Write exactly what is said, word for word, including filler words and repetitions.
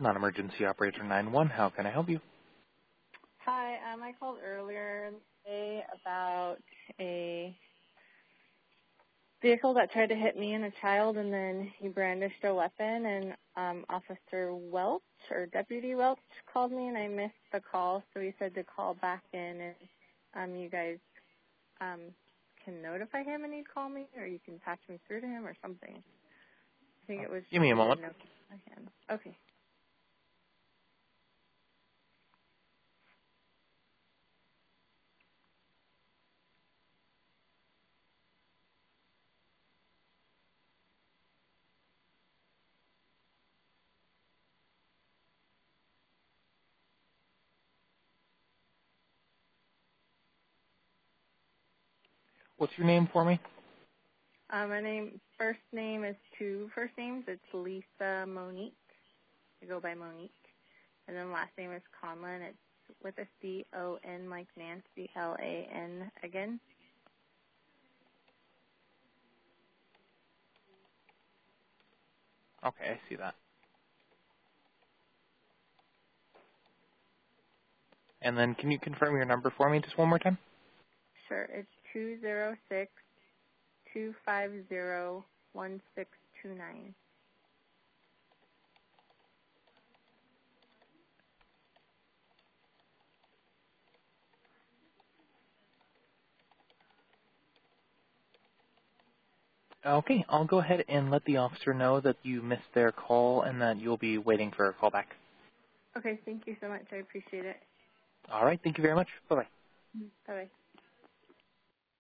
Non-emergency operator nine one. How can I help you? Hi, um, I called earlier today about a vehicle that tried to hit me and a child, and then he brandished a weapon, and um, Officer Welch, or Deputy Welch, called me, and I missed the call, so he said to call back in, and um, you guys um, can notify him and he'd call me, or you can patch me through to him or something. I think Oh, it was give just me a me to moment. notify him. Okay. What's your name for me? Um, my name, first name is two first names. It's Lisa Monique. I go by Monique. And then last name is Conlon. It's with a C O N like Nancy, L A N again. Okay, I see that. And then can you confirm your number for me just one more time? Sure, it's two zero six two five zero one six two nine. Okay, I'll go ahead and let the officer know that you missed their call and that you'll be waiting for a call back. Okay, thank you so much. I appreciate it. All right, thank you very much. Bye-bye. Bye bye.